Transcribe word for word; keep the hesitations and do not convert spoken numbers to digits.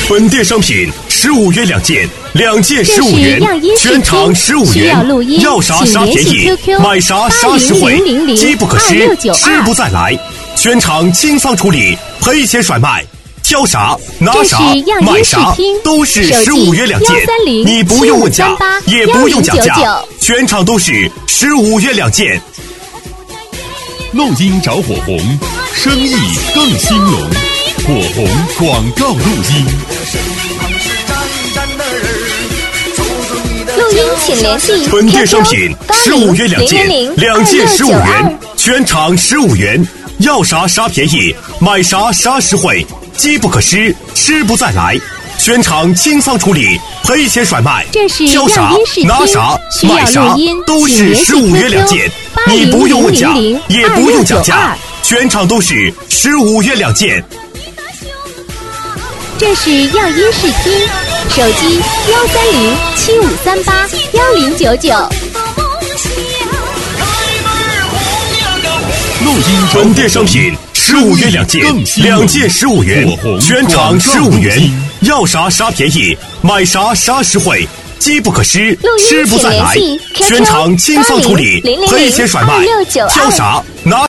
本店商品十五元两件，两件十五元，全场十五元。要啥啥便宜，买啥啥实惠，机不可失，失不再来。全场清仓处理，赔钱甩卖。挑啥拿啥买啥都是十五元两件，你不用问价，也不用讲价，全场都是十五元两件。 录音找火红，生意更兴隆。火红广告录音。 录音请联系本店商品十五元两件，两件十五元，全场十五元。要啥啥便宜，买啥啥实惠。机不可失，失不再来。全场清仓处理，赔钱甩卖。挑啥拿啥买啥都是十五元两件，你不用问价，也不用讲价，全场都是十五元两件。 这是样音视听，手机幺三零七五三八幺零九九。 录音本店商品十五元两件，两件十五元，全场十五元。要啥啥便宜，买啥啥实惠，机不可失，失不再来。全场清仓处理，赔钱甩卖。挑啥拿